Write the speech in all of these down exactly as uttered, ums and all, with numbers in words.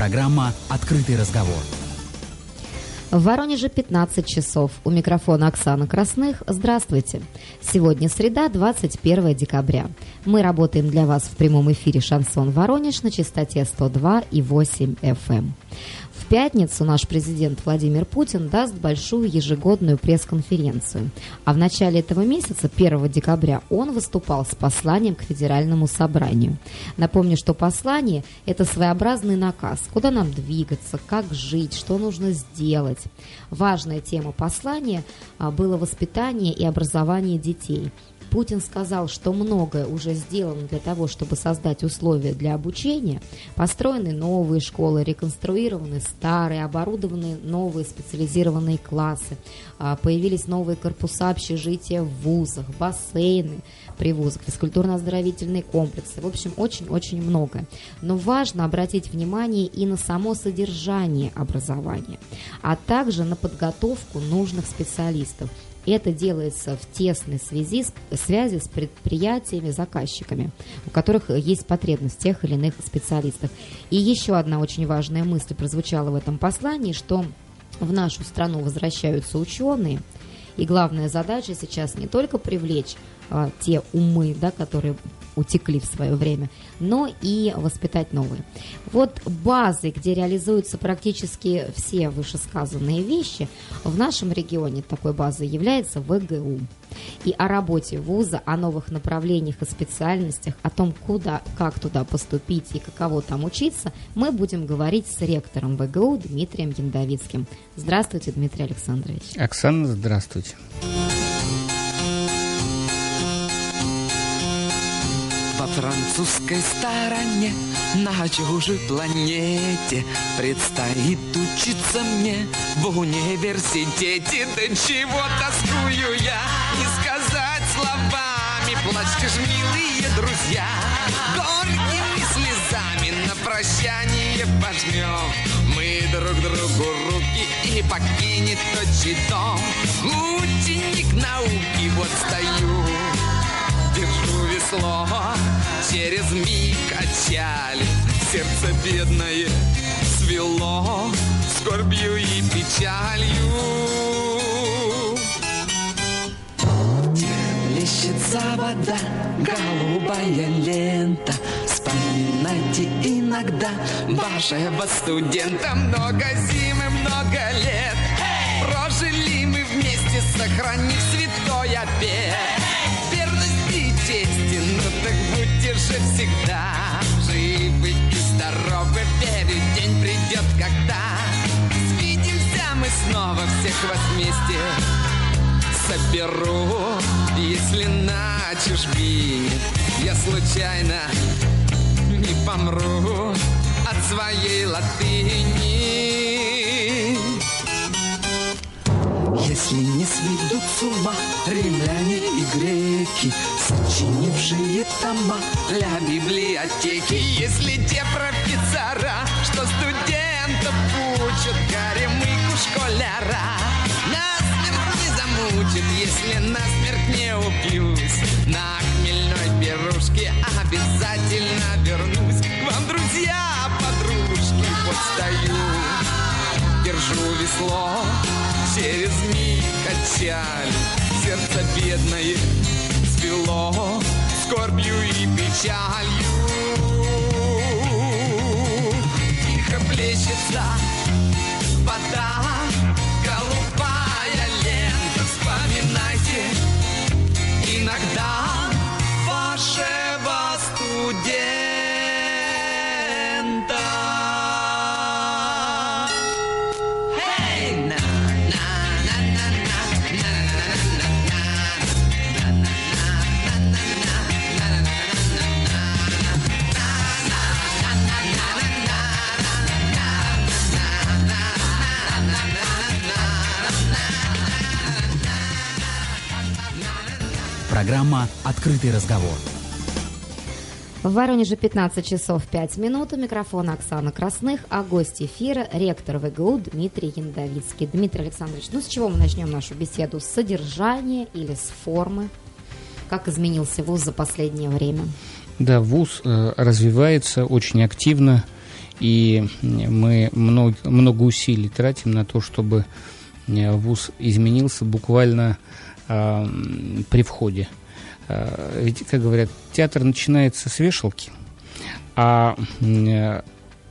Программа «Открытый разговор». В Воронеже пятнадцать часов. У микрофона Оксана Красных. Здравствуйте. Сегодня среда, двадцать первое декабря. Мы работаем для вас в прямом эфире «Шансон Воронеж» на частоте сто два и восемь эф эм. В пятницу наш президент Владимир Путин даст большую ежегодную пресс-конференцию. А в начале этого месяца, первого декабря, он выступал с посланием к Федеральному собранию. Напомню, что послание – это своеобразный наказ, куда нам двигаться, как жить, что нужно сделать. Важная тема послания было воспитание и образование детей. Путин сказал, что многое уже сделано для того, чтобы создать условия для обучения. Построены новые школы, реконструированы старые, оборудованы новые специализированные классы, появились новые корпуса общежития в вузах, бассейны при вузах, физкультурно-оздоровительные комплексы. В общем, очень-очень многое. Но важно обратить внимание и на само содержание образования, а также на подготовку нужных специалистов. Это делается в тесной связи, связи с предприятиями, заказчиками, у которых есть потребность в тех или иных специалистах. И еще одна очень важная мысль прозвучала в этом послании, что в нашу страну возвращаются ученые, и главная задача сейчас не только привлечь а, те умы, да, которые утекли в свое время, но и воспитать новые. Вот базой, где реализуются практически все вышесказанные вещи, в нашем регионе такой базой является вэ гэ у. И о работе вуза, о новых направлениях и специальностях, о том, куда, как туда поступить и каково там учиться, мы будем говорить с ректором вэ гэ у Дмитрием Яндовицким. Здравствуйте, Дмитрий Александрович. Оксана, здравствуйте. Во французской стороне, на чужой планете, предстоит учиться мне в университете. Да чего тоскую я, не сказать словами, плачьте ж, милые друзья, горькими слезами на прощание пожмем мы друг другу руки, и покинет отчий дом ученик науки. Вот стою, держу весло, через миг отчали, сердце бедное свело скорбью и печалью. Где плещется вода, голубая лента, вспоминайте иногда вашего студента. Много зим и много лет прожили мы вместе, сохранив святой обет. Ну так будьте же всегда живы и здоровы, верю, день придет, когда свидимся мы снова, всех вас вместе соберу. Если на чужбине я случайно не помру от своей латыни, если не сведут с ума римляне и греки, сочинившие тома для библиотеки, если те профессора, что студентов учат, горемыку школяра, насмерть не замучат, если насмерть не упьюсь, на хмельной пирушке обязательно вернусь к вам, друзья, подружки. Вот стою, держу весло, через миг отчали, сердце бедное свело скорбью и печалью. Тихо плещется вода, голубая лента, вспоминайте иногда вашего студента. Программа «Открытый разговор». В Воронеже пятнадцать часов пять минут. У микрофона Оксана Красных, а гость эфира – ректор вэ гэ у Дмитрий Яндовицкий. Дмитрий Александрович, ну с чего мы начнем нашу беседу? С содержания или с формы? Как изменился вуз за последнее время? Да, вуз э, развивается очень активно, И мы много, много усилий тратим на то, чтобы вуз изменился буквально э, при входе. Э, ведь, как говорят, театр начинается с вешалки, а э,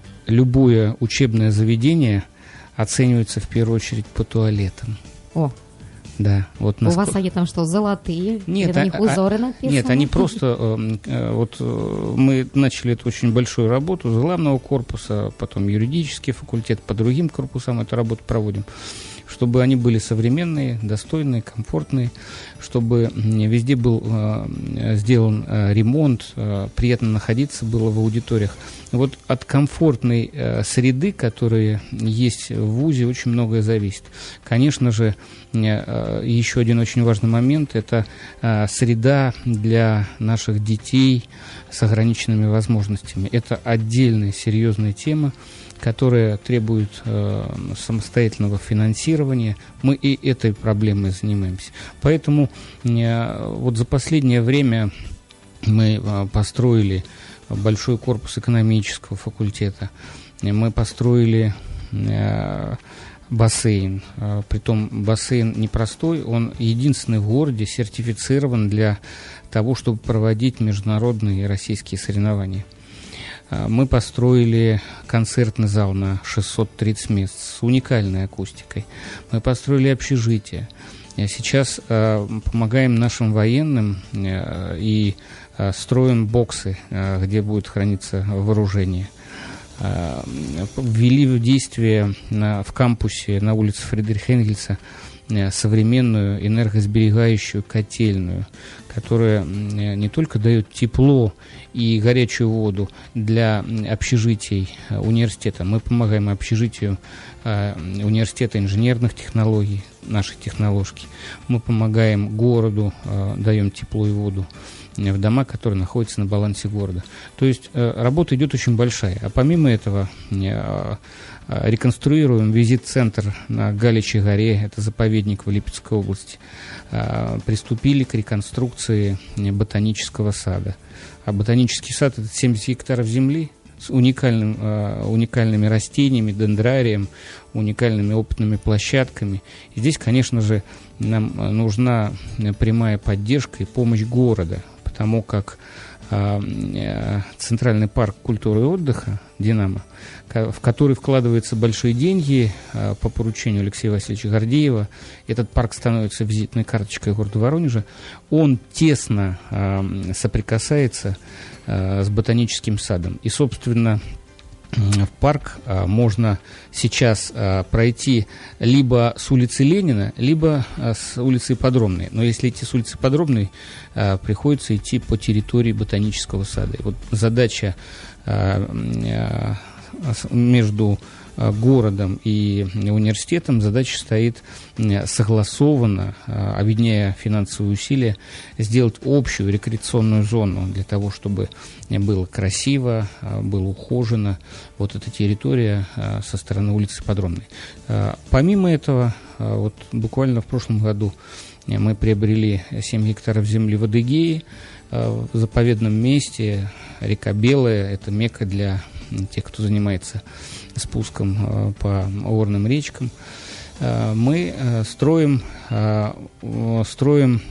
любое учебное заведение оценивается в первую очередь по туалетам. О, да, вот у насколько... вас они там что, золотые? Нет, или на них а, узоры а, написаны? Нет, они просто... Э, э, вот э, мы начали эту очень большую работу с главного корпуса, потом юридический факультет, по другим корпусам эту работу проводим, чтобы они были современные, достойные, комфортные, чтобы везде был э, сделан э, ремонт, э, приятно находиться было в аудиториях. Вот от комфортной э, среды, которая есть в вузе, очень многое зависит. Конечно же, э, еще один очень важный момент – это э, среда для наших детей с ограниченными возможностями. Это отдельная серьезная тема, которая требует э, самостоятельного финансирования. Мы и этой проблемой занимаемся. Поэтому э, вот за последнее время мы э, построили большой корпус экономического факультета, мы построили э, бассейн. Э, притом бассейн непростой, он единственный в городе сертифицирован для того, чтобы проводить международные и российские соревнования. Мы построили концертный зал на шестьсот тридцать мест с уникальной акустикой. Мы построили общежитие. Сейчас э, помогаем нашим военным э, и э, строим боксы, э, где будет храниться вооружение. Э, ввели в действие на, в кампусе на улице Фридриха Энгельса э, современную энергосберегающую котельную, которая э, не только дает тепло и горячую воду для общежитий университета. Мы помогаем общежитию э, университета инженерных технологий, нашей техноложки. Мы помогаем городу, э, даем тепло и воду в дома, которые находятся на балансе города. То есть э, работа идет очень большая. А помимо этого э, реконструируем визит-центр на Галичьей горе, это заповедник в Липецкой области. Э, приступили к реконструкции ботанического сада. А ботанический сад – это семьдесят гектаров земли с уникальным, э, уникальными растениями, дендрарием, уникальными опытными площадками. И здесь, конечно же, нам нужна прямая поддержка и помощь города, потому как э, э, Центральный парк культуры и отдыха «Динамо», в который вкладываются большие деньги э, по поручению Алексея Васильевича Гордеева, этот парк становится визитной карточкой города Воронежа, он тесно э, соприкасается э, с ботаническим садом. И, собственно, в парк а, можно сейчас а, пройти либо с улицы Ленина, либо а, с улицы Ипподромной. Но если идти с улицы Ипподромной, а, приходится идти по территории ботанического сада. И вот задача а, а, между городом и университетом, задача стоит согласованно, объединяя финансовые усилия, сделать общую рекреационную зону для того, чтобы было красиво, было ухожено вот эта территория со стороны улицы Ипподромной. Помимо этого, вот буквально в прошлом году мы приобрели семь гектаров земли в Адыгее, в заповедном месте, река Белая, это мекка для тех, кто занимается спуском по горным речкам. Мы строим, строим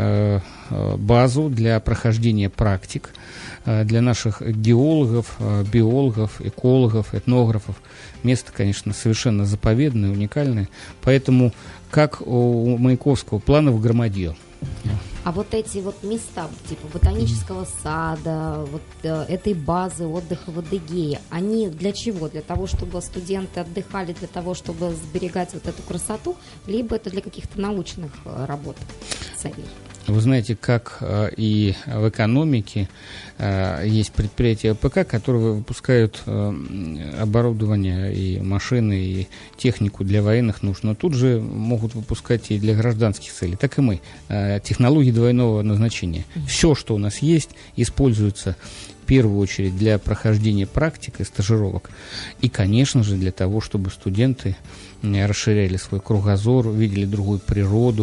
базу для прохождения практик для наших геологов, биологов, экологов, этнографов. Место, конечно, совершенно заповедное, уникальное. Поэтому, как у Маяковского, планов громадье. А вот эти вот места, типа ботанического сада, вот э, этой базы отдыха в Адыгее, они для чего? Для того, чтобы студенты отдыхали, для того, чтобы сберегать вот эту красоту, либо это для каких-то научных э, работ, целей? Вы знаете, как э, и в экономике э, есть предприятия АПК, которые выпускают э, оборудование и машины, и технику для военных нужд, но тут же могут выпускать и для гражданских целей. Так и мы. Э, технологии двойного назначения. Все, что у нас есть, используется в первую очередь для прохождения практик и стажировок. И, конечно же, для того, чтобы студенты расширяли свой кругозор, видели другую природу,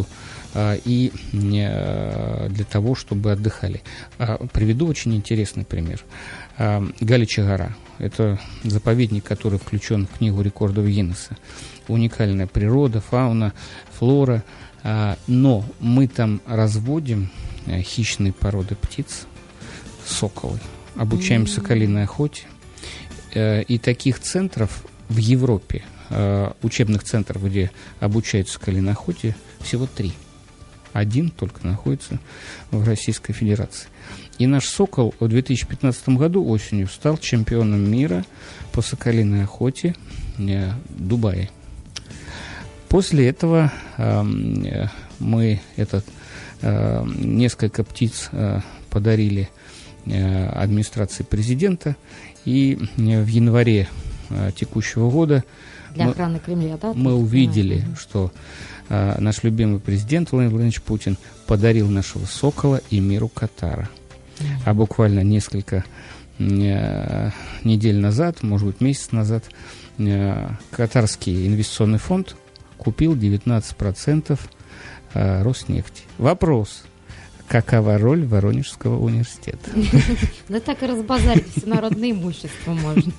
и для того, чтобы отдыхали. Приведу очень интересный пример. Галичья гора. Это заповедник, который включен в книгу рекордов Гиннесса. Уникальная природа, фауна, флора. Но мы там разводим хищные породы птиц, соколы. Обучаем mm-hmm. соколиной охоте. И таких центров в Европе, учебных центров, где обучают соколиной охоте, всего три. Один только находится в Российской Федерации. И наш сокол в две тысячи пятнадцатом году осенью стал чемпионом мира по соколиной охоте в Дубае. После этого э, мы этот, э, несколько птиц э, подарили э, администрации президента, и э, в январе э, текущего года для мы, охраны Кремля, да? мы увидели, угу. что э, наш любимый президент Владимир Владимирович Путин подарил нашего сокола эмиру Катара. Угу. А буквально несколько э, недель назад, может быть, месяц назад, э, Катарский инвестиционный фонд купил девятнадцать процентов э, Роснефти. Вопрос: какова роль Воронежского университета? Да так и разбазарить всенародное имущество можно.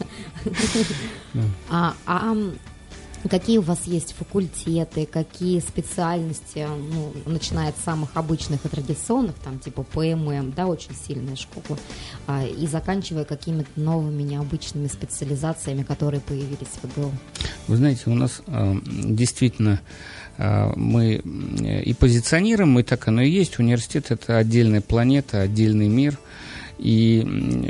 А какие у вас есть факультеты, какие специальности, ну, начиная от самых обычных и традиционных, там, типа ПММ, да, очень сильная школа, а, и заканчивая какими-то новыми, необычными специализациями, которые появились в ВГУ? Вы знаете, у нас э, действительно э, мы и позиционируем, и так оно и есть. Университет – это отдельная планета, отдельный мир, и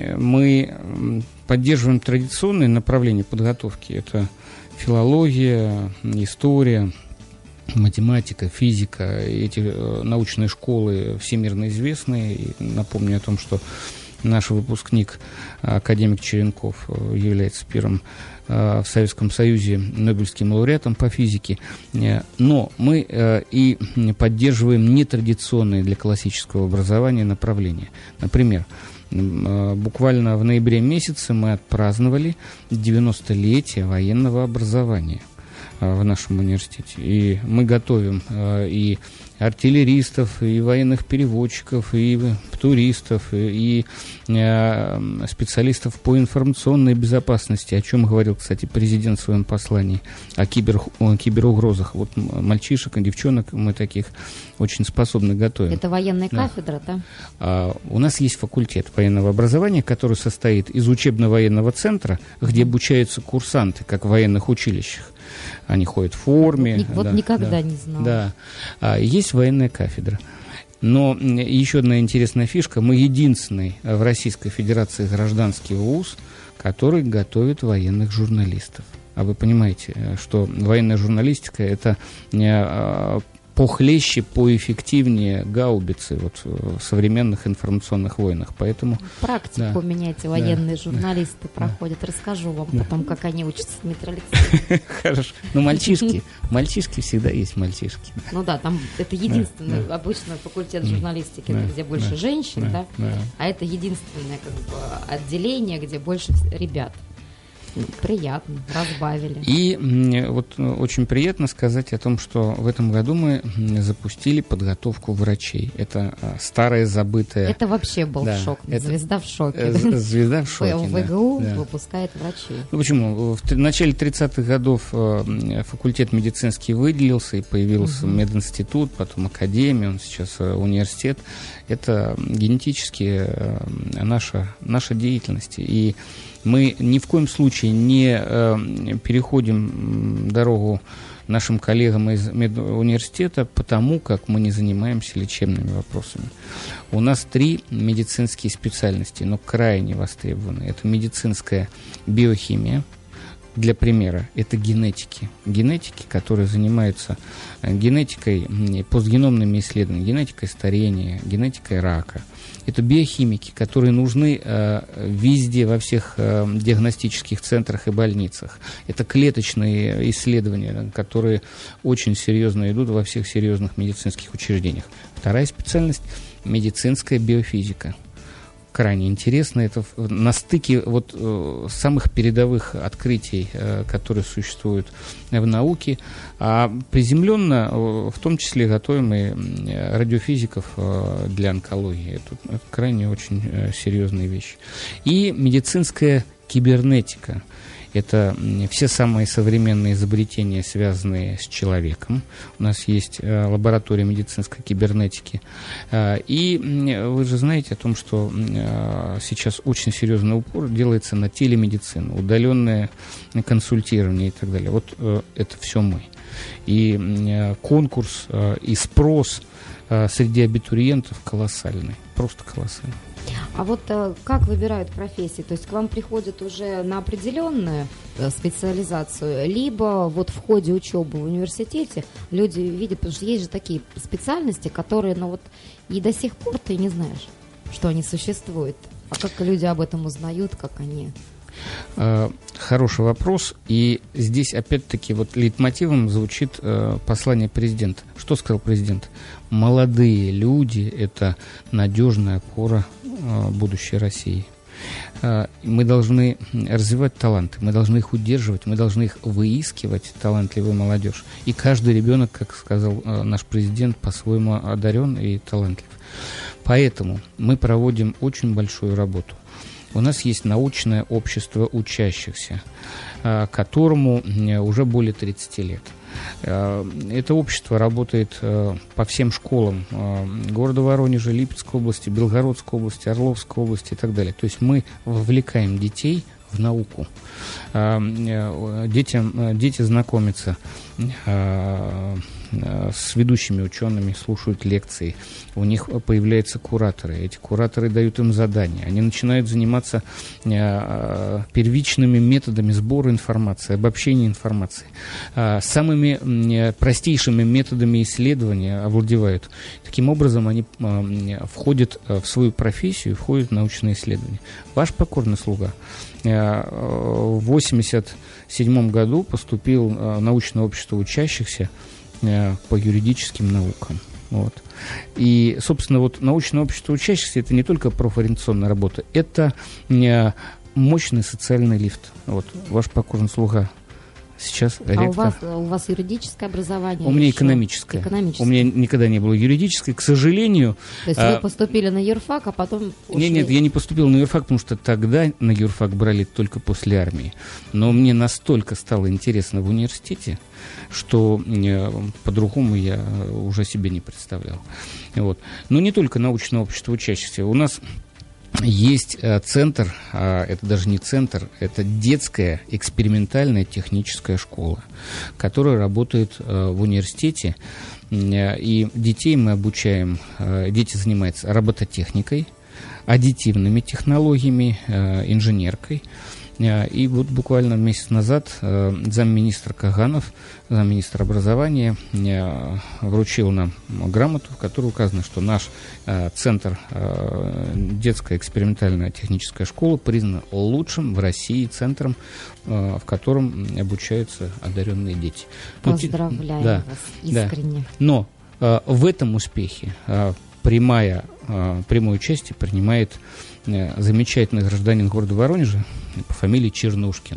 мы поддерживаем традиционные направления подготовки. Это филология, история, математика, физика. Эти научные школы всемирно известны. И напомню о том, что наш выпускник, академик Черенков, является первым в Советском Союзе Нобелевским лауреатом по физике. Но мы и поддерживаем нетрадиционные для классического образования направления. Например, буквально в ноябре месяце мы отпраздновали девяностолетие военного образования в нашем университете. И мы готовим и артиллеристов, и военных переводчиков, и туристов, и специалистов по информационной безопасности, о чем говорил, кстати, президент в своем послании, о, кибер, о киберугрозах. Вот мальчишек и девчонок мы таких очень способно готовим. Это военная да. кафедра, да? А, у нас есть факультет военного образования, который состоит из учебно-военного центра, где обучаются курсанты, как в военных училищах. Они ходят в форме. Вот, вот да, никогда да, не знала. Да. А, есть военная кафедра. Но еще одна интересная фишка. Мы единственный в Российской Федерации гражданский вуз, который готовит военных журналистов. А вы понимаете, что военная журналистика – это похлеще, поэффективнее гаубицы вот, в современных информационных войнах. Поэтому, практику да, у меня эти военные да, журналисты да, проходят. Расскажу вам да. потом, как они учатся в Дмитрия Алексеевича. Хорошо. Но мальчишки, мальчишки всегда есть мальчишки. Ну да, там это единственный обычный факультет журналистики, где больше женщин, да, а это единственное как бы отделение, где больше ребят. Приятно, разбавили. И вот очень приятно сказать о том, что в этом году мы запустили подготовку врачей. Это старая забытая... Это вообще был да, шок. Это... Звезда в шоке. Звезда в шоке, В да, ВГУ да. выпускает врачей. Ну, почему? В начале тридцатых годов факультет медицинский выделился, и появился угу. мединститут, потом академия, он сейчас университет. Это генетически наша, наша деятельность. И мы ни в коем случае не э, переходим дорогу нашим коллегам из медуниверситета, потому как мы не занимаемся лечебными вопросами. У нас три медицинские специальности, но крайне востребованы. Это медицинская биохимия. Для примера, это генетики. Генетики, которые занимаются генетикой, постгеномными исследованиями, генетикой старения, генетикой рака. Это биохимики, которые нужны э, везде, во всех э, диагностических центрах и больницах. Это клеточные исследования, которые очень серьезно идут во всех серьезных медицинских учреждениях. Вторая специальность – медицинская биофизика. крайне интересно. Это на стыке вот самых передовых открытий, которые существуют в науке, а приземленно в том числе готовим и радиофизиков для онкологии. Это, это крайне очень серьезные вещи. И медицинская кибернетика. Это все самые современные изобретения, связанные с человеком. У нас есть э, лаборатория медицинской кибернетики. Э, и э, вы же знаете о том, что э, сейчас очень серьезный упор делается на телемедицину, удаленное консультирование и так далее. Вот э, это все мы. И э, конкурс, э, и спрос э, среди абитуриентов колоссальный, просто колоссальный. А вот э, как выбирают профессии? То есть к вам приходят уже на определенную э, специализацию, либо вот в ходе учебы в университете люди видят, потому что есть же такие специальности, которые, ну вот, и до сих пор ты не знаешь, что они существуют. А как люди об этом узнают, как они... Хороший вопрос. И здесь, опять-таки, вот лейтмотивом звучит э, послание президента. Что сказал президент? Молодые люди – это надежная опора э, будущей России. Э, мы должны развивать таланты, мы должны их удерживать, мы должны их выискивать, талантливую молодежь. И каждый ребенок, как сказал э, наш президент, по-своему одарен и талантлив. Поэтому мы проводим очень большую работу. У нас есть научное общество учащихся, которому уже более тридцати лет. Это общество работает по всем школам города Воронежа, Липецкой области, Белгородской области, Орловской области и так далее. То есть мы вовлекаем детей в науку. Детям, дети знакомятся с ведущими учеными, слушают лекции, у них появляются кураторы, эти кураторы дают им задания, они начинают заниматься первичными методами сбора информации, обобщения информации, самыми простейшими методами исследования овладевают. Таким образом, они входят в свою профессию, входят в научные исследования. Ваш покорный слуга в восемьдесят седьмом году поступил в научное общество учащихся по юридическим наукам. Вот. И, собственно, вот научное общество учащихся – это не только профориентационная работа, это мощный социальный лифт. Вот. Ваш покорный слуга сейчас ректор. А у вас, у вас юридическое образование? У меня экономическое. экономическое. У меня никогда не было юридическое. К сожалению... То есть а... вы поступили на юрфак, а потом ушли? Нет, нет, я не поступил на юрфак, потому что тогда на юрфак брали только после армии. Но мне настолько стало интересно в университете, что э, по-другому я уже себе не представлял. Вот. Но не только научное общество учащихся. У нас есть э, центр, э, это даже не центр, это детская экспериментальная техническая школа, которая работает э, в университете. Э, и детей мы обучаем, э, дети занимаются робототехникой, аддитивными технологиями, э, инженеркой. И вот буквально месяц назад э, замминистра Каганов, замминистра образования, э, вручил нам грамоту, в которой указано, что наш э, центр, э, детская экспериментальная техническая школа, признан лучшим в России центром, э, в котором обучаются одаренные дети. Поздравляю да, вас искренне. Да. Но э, в этом успехе э, прямая, э, прямое участие принимает э, замечательный гражданин города Воронежа по фамилии Чернушкин.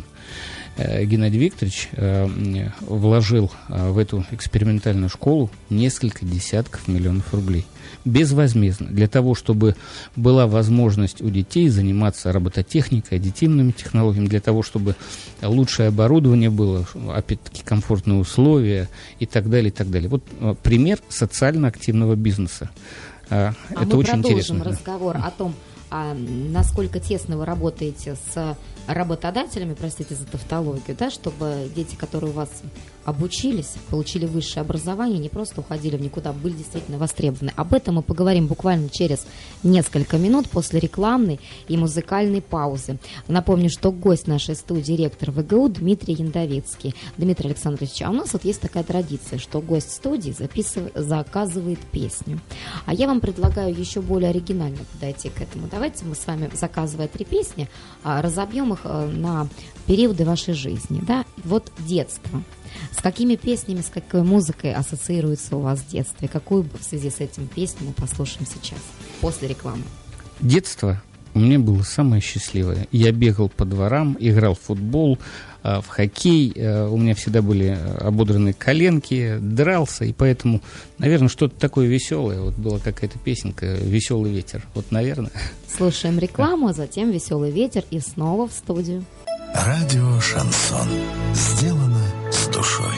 Э, Геннадий Викторович э, вложил э, в эту экспериментальную школу несколько десятков миллионов рублей. Безвозмездно. Для того, чтобы была возможность у детей заниматься робототехникой, аддитивными технологиями, для того, чтобы лучшее оборудование было, опять-таки комфортные условия и так далее, и так далее. Вот э, пример социально активного бизнеса. Э, а это мы очень продолжим интересно. разговор о том, а насколько тесно вы работаете с работодателями, простите за тавтологию, да, чтобы дети, которые у вас обучились, получили высшее образование, не просто уходили в никуда, были действительно востребованы. Об этом мы поговорим буквально через несколько минут после рекламной и музыкальной паузы. Напомню, что гость нашей студии – ректор ВГУ Дмитрий Яндовицкий. Дмитрий Александрович, а у нас вот есть такая традиция, что гость студии записывает, заказывает песню. А я вам предлагаю еще более оригинально подойти к этому. Давайте мы с вами, заказывая три песни, разобьем их на периоды вашей жизни. Да? Вот детство. С какими песнями, с какой музыкой ассоциируется у вас детство? И какую в связи с этим песню мы послушаем сейчас, после рекламы? Детство у меня было самое счастливое. Я бегал по дворам, играл в футбол, в хоккей, у меня всегда были ободранные коленки, дрался, и поэтому, наверное, что-то такое веселое. Вот была какая-то песенка «Веселый ветер». Вот, наверное. Слушаем рекламу, а затем «Веселый ветер» и снова в студию. Радио «Шансон». Сделано с душой.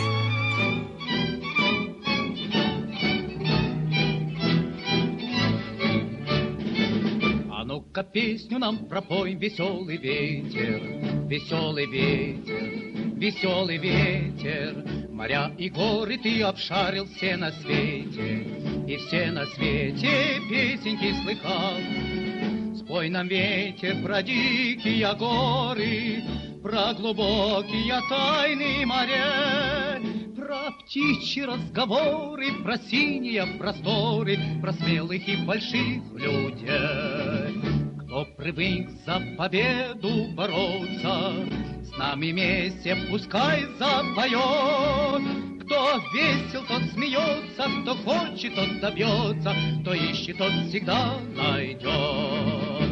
Ну-ка песню нам пропой, веселый ветер, веселый ветер, веселый ветер. Моря и горы ты обшарил все на свете, и все на свете песенки слыхал. Спой нам, ветер, про дикие горы, про глубокие тайны моря, про птичьи разговоры, про синие просторы, про смелых и больших людей. Кто привык за победу бороться, с нами вместе пускай запоет. Кто весел, тот смеется, кто хочет, тот добьется, кто ищет, тот всегда найдет.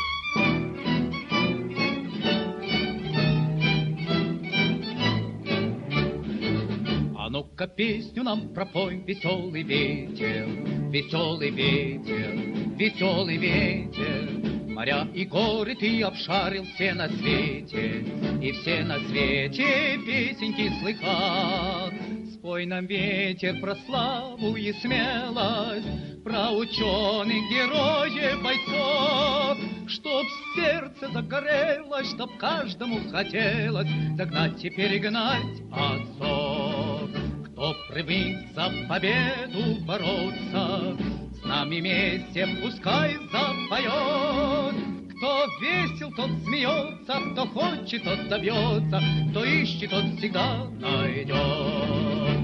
А ну-ка песню нам пропой, веселый ветер, веселый ветер, веселый ветер. Моря и горы ты обшарил все на свете, и все на свете песенки слыхал. Спой нам, ветер, про славу и смелость, про ученых, героев, бойцов, чтоб сердце загорелось, чтоб каждому хотелось догнать и перегнать отцов. Кто привык за победу бороться, с нами вместе пускай запоет. Кто весел, тот смеется, кто хочет, тот добьется, кто ищет, тот всегда найдет.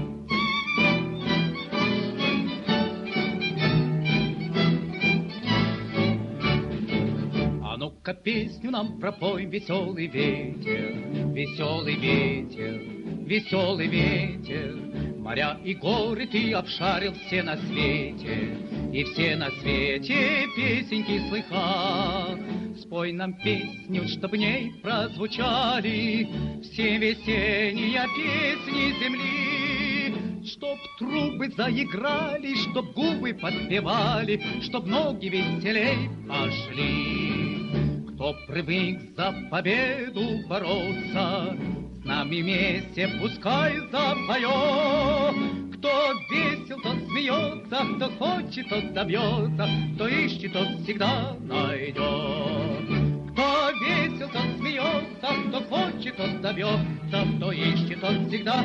А ну-ка песню нам пропой, веселый ветер, веселый ветер, веселый ветер. Моря и горы ты обшарил все на свете, и все на свете песенки слыхал. Спой нам песню, чтоб в ней прозвучали все весенние песни земли, чтоб трубы заиграли, чтоб губы подпевали, чтоб ноги веселей пошли. Кто привык за победу бороться, с нами вместе пускай запоет. Кто весел, тот смеется, кто хочет, тот добьется, кто ищет, тот всегда найдет. Кто весел, тот смеется, кто хочет, тот добьется, кто ищет, тот всегда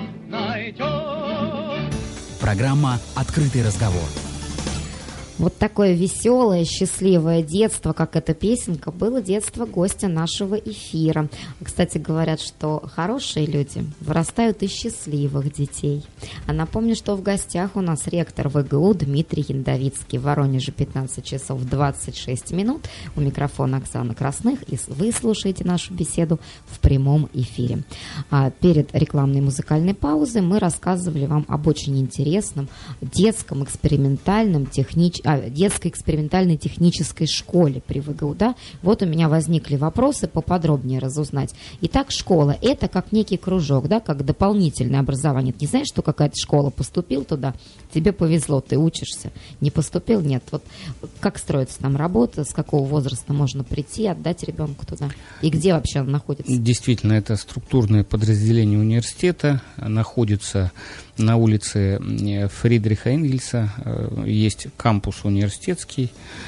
найдет. Программа «Открытый разговор». Вот такое веселое, счастливое детство, как эта песенка, было детство гостя нашего эфира. Кстати, говорят, что хорошие люди вырастают из счастливых детей. А напомню, что в гостях у нас ректор ВГУ Дмитрий Яндовицкий. В Воронеже пятнадцать часов двадцать шесть минут. У микрофона Оксана Красных. И вы слушаете нашу беседу в прямом эфире. А перед рекламной музыкальной паузой мы рассказывали вам об очень интересном детском экспериментальном техническом детской экспериментальной технической школе при ВГУ, да? Вот у меня возникли вопросы поподробнее разузнать. Итак, школа – это как некий кружок, да, как дополнительное образование. Ты не знаешь, что какая-то школа, поступил туда, тебе повезло, ты учишься. Не поступил – нет. Вот как строится там работа, с какого возраста можно прийти, отдать ребенка туда? И где вообще она находится? Действительно, это структурное подразделение университета, находится на улице Фридриха Энгельса, есть кампус университетский,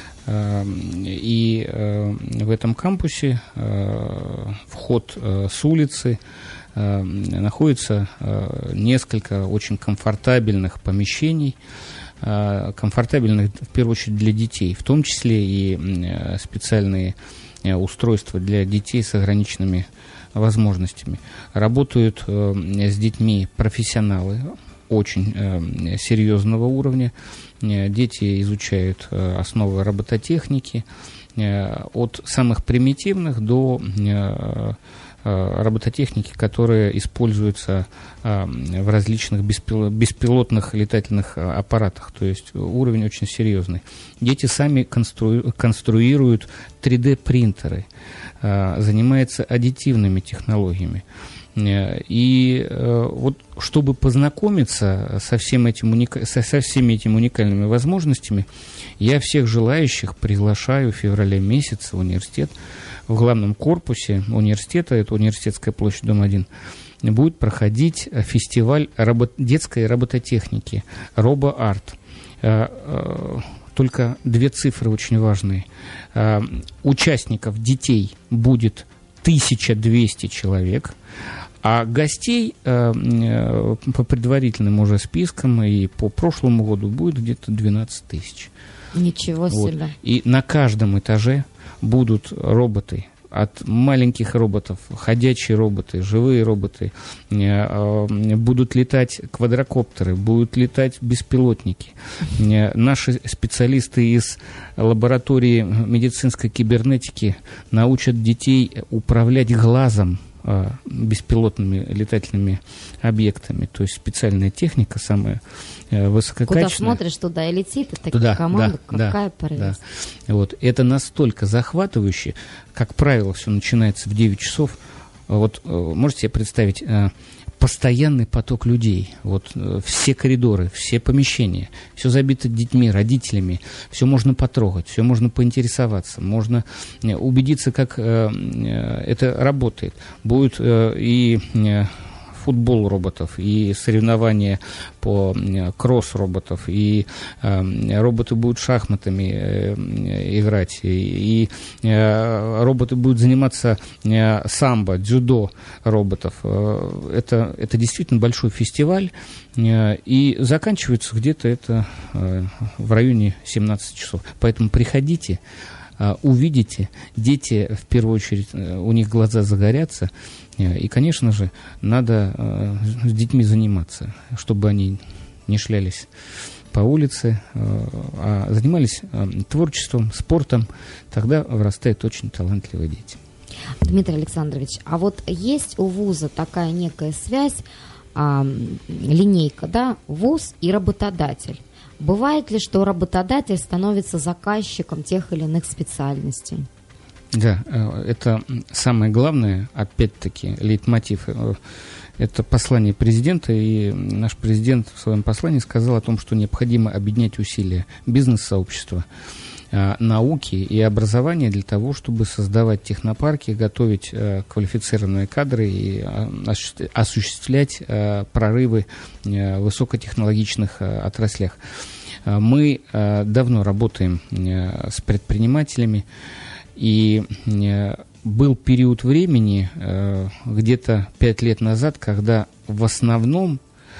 и в этом кампусе вход с улицы находится несколько очень комфортабельных помещений, комфортабельных в первую очередь для детей, в том числе и специальные устройства для детей с ограниченными возможностями. Работают э, с детьми профессионалы очень э, серьезного уровня. Э, дети изучают э, основы робототехники э, от самых примитивных до э, робототехники, которая используется в различных беспилотных летательных аппаратах. То есть уровень очень серьезный. Дети сами констру... конструируют три дэ принтеры, занимаются аддитивными технологиями. И вот чтобы познакомиться со, всем этим уника... со, со всеми этими уникальными возможностями, я всех желающих приглашаю в феврале месяце в университет. В главном корпусе университета, это Университетская площадь, дом один, будет проходить фестиваль робот... детской робототехники «Робо-арт». Только две цифры очень важные. Участников, детей, будет тысяча двести человек, а гостей по предварительным уже спискам и по прошлому году будет где-то двенадцать тысяч. Ничего вот. себе. И на каждом этаже будут роботы, от маленьких роботов, ходячие роботы, живые роботы, будут летать квадрокоптеры, будут летать беспилотники. Наши специалисты из лаборатории медицинской кибернетики научат детей управлять глазом беспилотными летательными объектами. То есть специальная техника, самая высококачественная. Куда смотришь, туда и летит, и такие туда, команды, да, какая да, прелесть. Да. Вот. Это настолько захватывающе. Как правило, все начинается в девять часов. Вот можете себе представить постоянный поток людей, вот все коридоры, все помещения, все забито детьми, родителями, все можно потрогать, все можно поинтересоваться, можно убедиться, как это работает. Будет и футбол роботов, и соревнования по кросс роботов, и э, роботы будут шахматами э, играть, и, и э, роботы будут заниматься э, самбо, дзюдо роботов. Э, это, это действительно большой фестиваль, э, и заканчивается где-то это э, в районе семнадцати часов. Поэтому приходите, увидите, дети, в первую очередь, у них глаза загорятся, и, конечно же, надо с детьми заниматься, чтобы они не шлялись по улице, а занимались творчеством, спортом, тогда вырастают очень талантливые дети. Дмитрий Александрович, а вот есть у вуза такая некая связь, а, линейка, да, вуз и работодатель. Бывает ли, что работодатель становится заказчиком тех или иных специальностей? Да, это самое главное, опять-таки, лейтмотив. Это послание президента, и наш президент в своем послании сказал о том, что необходимо объединять усилия бизнес-сообщества, науки и образования для того, чтобы создавать технопарки, готовить квалифицированные кадры и осуществлять прорывы в высокотехнологичных отраслях. Мы давно работаем с предпринимателями, и был период времени, где-то пять лет назад, когда в основном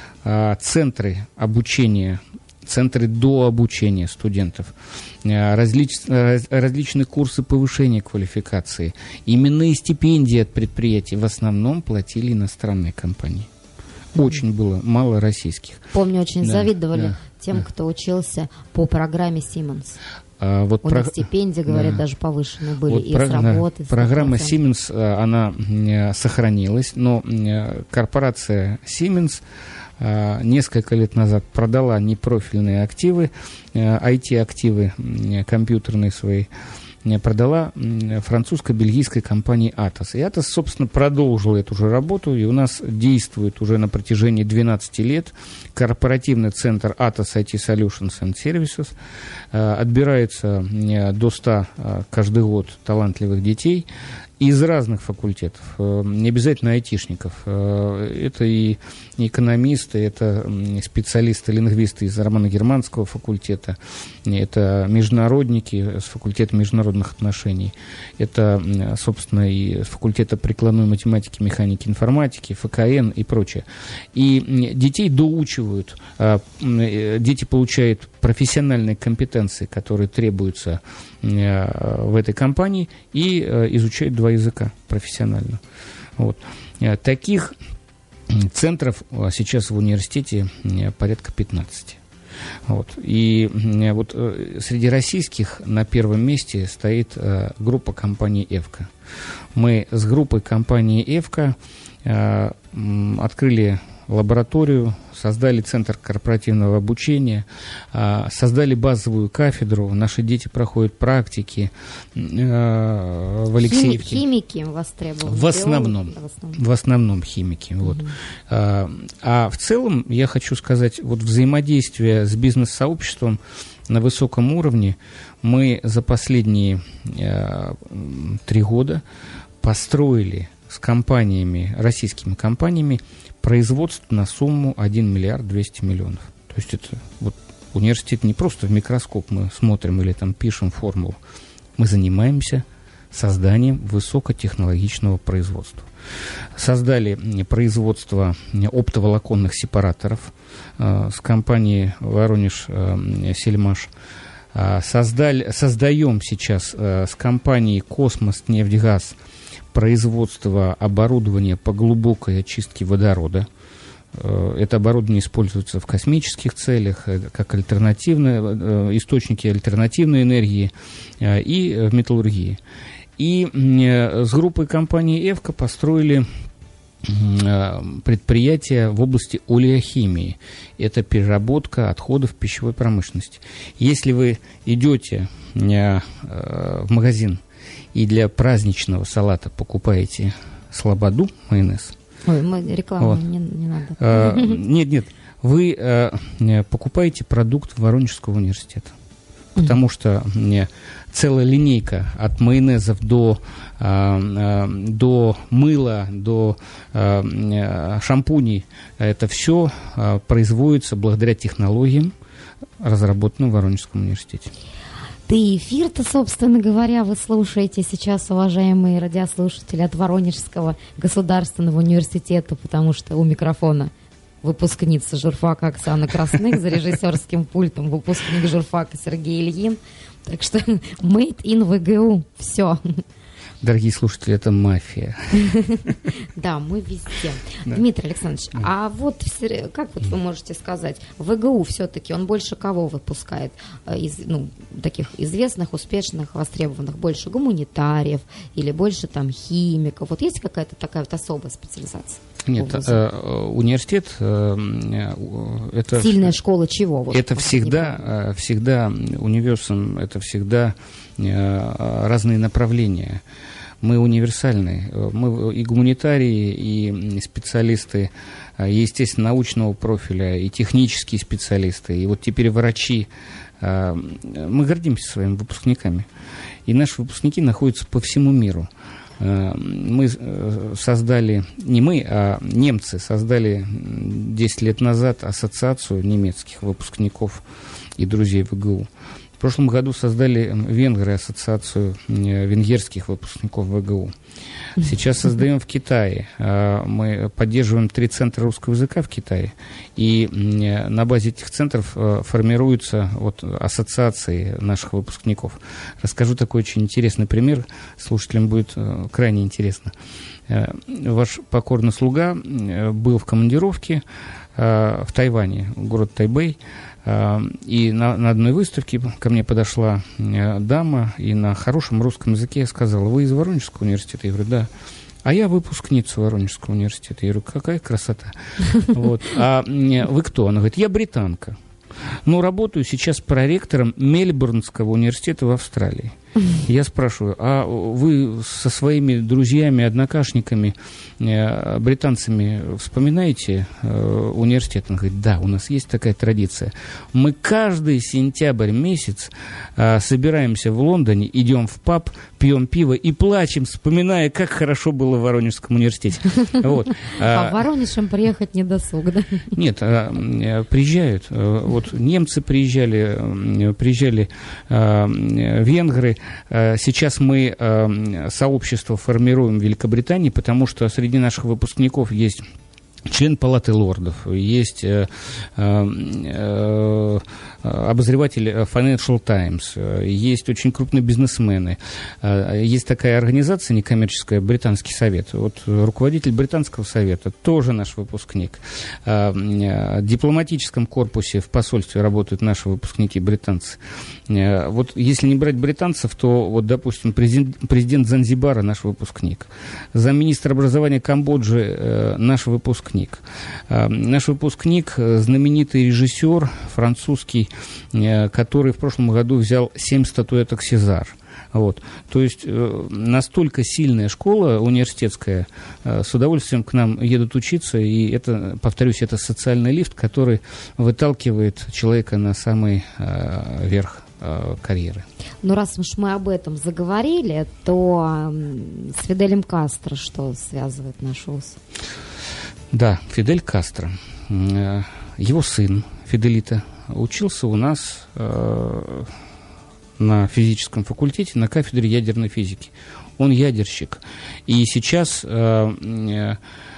центры обучения, центры дообучения студентов, различ, различные курсы повышения квалификации, именные стипендии от предприятий в основном платили иностранные компании. Очень было мало российских. Помню, очень да, завидовали да, тем, да. кто учился по программе Siemens. А, вот У про... них стипендии, говорят, да. даже повышенные были, вот и про... с работы. Да. Программа Siemens, она сохранилась, но корпорация Siemens несколько лет назад продала непрофильные активы, ай ти-активы компьютерные свои, продала французско-бельгийской компании Atos. И Atos, собственно, продолжила эту же работу, и у нас действует уже на протяжении двенадцати лет корпоративный центр Atos ай ти Solutions and Services. Отбирается до ста каждый год талантливых детей из разных факультетов, не обязательно айтишников. Это и экономисты, это специалисты, лингвисты из романо-германского факультета, это международники с факультета международных отношений, это, собственно, и с факультета прикладной математики, механики, информатики, эф ка эн и прочее. И детей доучивают, дети получают профессиональные компетенции, которые требуются в этой компании, и изучают два языка профессионально. Вот. Таких центров сейчас в университете порядка пятнадцати. Вот. И вот среди российских на первом месте стоит группа компании «Эвка». Мы с группой компании «Эвка» открыли лабораторию, создали центр корпоративного обучения, создали базовую кафедру. Наши дети проходят практики в Алексеевке. Химики востребованы? В основном. В основном, в основном химики. Угу. Вот. А в целом, я хочу сказать, вот взаимодействие с бизнес-сообществом на высоком уровне мы за последние три года построили с компаниями, российскими компаниями, производство на сумму один миллиард двести миллионов. То есть это вот университет не просто в микроскоп мы смотрим или там пишем формулу. Мы занимаемся созданием высокотехнологичного производства. Создали производство оптоволоконных сепараторов э, с компанией Воронеж э, Сельмаш. Э, создали, создаем сейчас э, с компанией Космос Нефтьгаз производство оборудования по глубокой очистке водорода. Это оборудование используется в космических целях, как альтернативные источники альтернативной энергии и в металлургии. И с группой компании «Эвка» построили предприятие в области олеохимии. Это переработка отходов пищевой промышленности. Если вы идете в магазин и для праздничного салата покупаете слободу, майонез. Ой, мы рекламу вот. не, не надо. А, нет, нет. Вы а, покупаете продукт Воронежского университета. Потому mm-hmm. что а, целая линейка от майонезов до, а, а, до мыла, до а, шампуней, это все а, производится благодаря технологиям, разработанным в Воронежском университете. Да и эфир-то, собственно говоря, вы слушаете сейчас, уважаемые радиослушатели, от Воронежского государственного университета, потому что у микрофона выпускница журфака Оксана Красных, за режиссерским пультом выпускник журфака Сергей Ильин. Так что made in вэ гэ у. Все. Дорогие слушатели, это мафия. Да, мы везде. Дмитрий Александрович, а вот как вот вы можете сказать, вэ гэ у все-таки, он больше кого выпускает? Из, ну, таких известных, успешных, востребованных, больше гуманитариев или больше там химиков? Вот есть какая-то такая вот особая специализация? Нет, э, университет э, это... Сильная школа чего? Вот, это всегда, всегда универсум, это всегда э, разные направления. Мы универсальны. Мы и гуманитарии, и специалисты, естественно, научного профиля, и технические специалисты, и вот теперь врачи. Мы гордимся своими выпускниками. И наши выпускники находятся по всему миру. Мы создали, не мы, а немцы создали десять лет назад ассоциацию немецких выпускников и друзей вэ гэ у. В прошлом году создали венгры ассоциацию венгерских выпускников вэ гэ у. Сейчас создаем в Китае. Мы поддерживаем три центра русского языка в Китае. И на базе этих центров формируются вот ассоциации наших выпускников. Расскажу такой очень интересный пример. Слушателям будет крайне интересно. Ваш покорный слуга был в командировке в Тайване, город Тайбэй. И на, на одной выставке ко мне подошла дама и на хорошем русском языке сказала: вы из Воронежского университета? Я говорю, да. А я выпускница Воронежского университета. Я говорю, какая красота. Вот. А вы кто? Она говорит, я британка. Но работаю сейчас проректором Мельбурнского университета в Австралии. Я спрашиваю, а вы со своими друзьями, однокашниками, э, британцами вспоминаете э, университет? Он говорит, да, у нас есть такая традиция. Мы каждый сентябрь месяц э, собираемся в Лондоне, идем в паб, пьем пиво и плачем, вспоминая, как хорошо было в Воронежском университете. Вот. А в Воронеж им приехать не досуг, да? Нет, приезжают. Вот немцы приезжали, приезжали венгры. Сейчас мы сообщество формируем в Великобритании, потому что среди наших выпускников есть член Палаты лордов, есть э, э, обозреватель Financial Times, есть очень крупные бизнесмены, есть такая организация некоммерческая, Британский совет. Вот руководитель Британского совета тоже наш выпускник. В дипломатическом корпусе в посольстве работают наши выпускники британцы. Вот если не брать британцев, то, вот, допустим, президент, президент Занзибара наш выпускник, замминистра образования Камбоджи наш выпускник. Наш выпускник, знаменитый режиссер французский, который в прошлом году взял семь статуэток «Сезар». Вот. То есть настолько сильная школа университетская, с удовольствием к нам едут учиться, и это, повторюсь, это социальный лифт, который выталкивает человека на самый э, верх э, карьеры. Ну, раз уж мы об этом заговорили, то с Фиделем Кастро что связывает наш вуз? Да, Фидель Кастро. Его сын Фиделито учился у нас э, на физическом факультете, на кафедре ядерной физики. Он ядерщик. И сейчас э,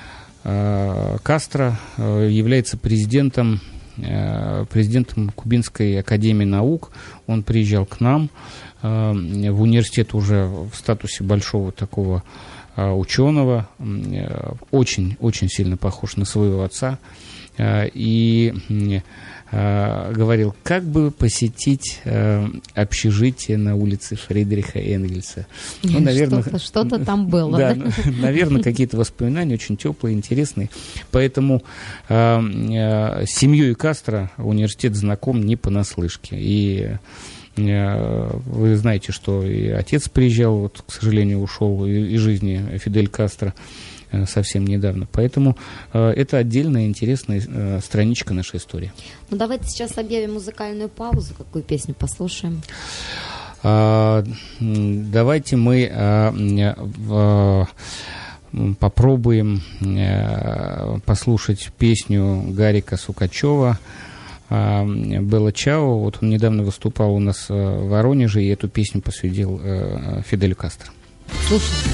э, Кастро э, является президентом, э, президентом Кубинской академии наук. Он приезжал к нам э, в университет уже в статусе большого такого э, ученого. Э, очень, очень сильно похож на своего отца. Э, и... Э, говорил, как бы посетить э, общежитие на улице Фридриха Энгельса. Ну, наверное, что-то, что-то там было. Да, да? наверное, какие-то воспоминания очень теплые, интересные. Поэтому э, э, с семьей Кастро университет знаком не понаслышке. И э, вы знаете, что и отец приезжал, вот, к сожалению, ушел из жизни Фидель Кастро совсем недавно. Поэтому э, это отдельная интересная э, страничка нашей истории. Ну, давайте сейчас объявим музыкальную паузу. Какую песню послушаем? А, давайте мы а, а, попробуем а, послушать песню Гарика Сукачева а, «Белла Чао». Вот он недавно выступал у нас в Воронеже, и эту песню посвятил а, Фиделю Кастро. Слушаем.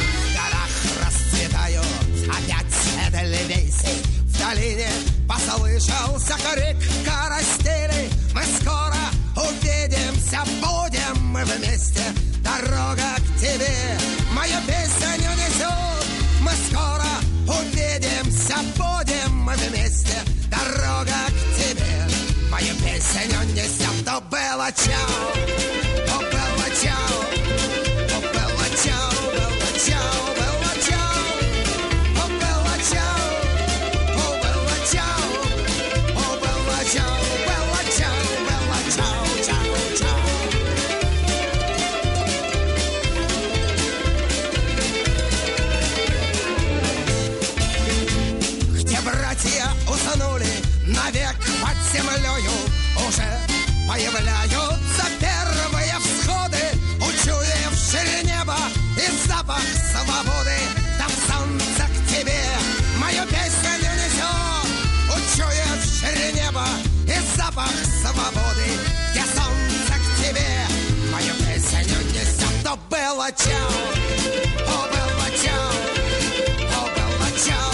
Послышался крик карастели. Мы скоро увидимся, будем мы вместе. Дорога к тебе мою песню несет. Мы скоро увидимся, будем мы вместе. Дорога к тебе мою песню несет. То Белла Чао, о Белла Чао, о Белла Чао, Белла Чао, Белла Чао, о Белла Чао. Уснули навек под землею. Уже появляются первые всходы, учуявшие небо и запах свободы. Там солнце к тебе мою песню несет, учуявшие небо и запах свободы. Где солнце к тебе мою песню несет. То Белла Чао, о Белла Чао, о Белла Чао.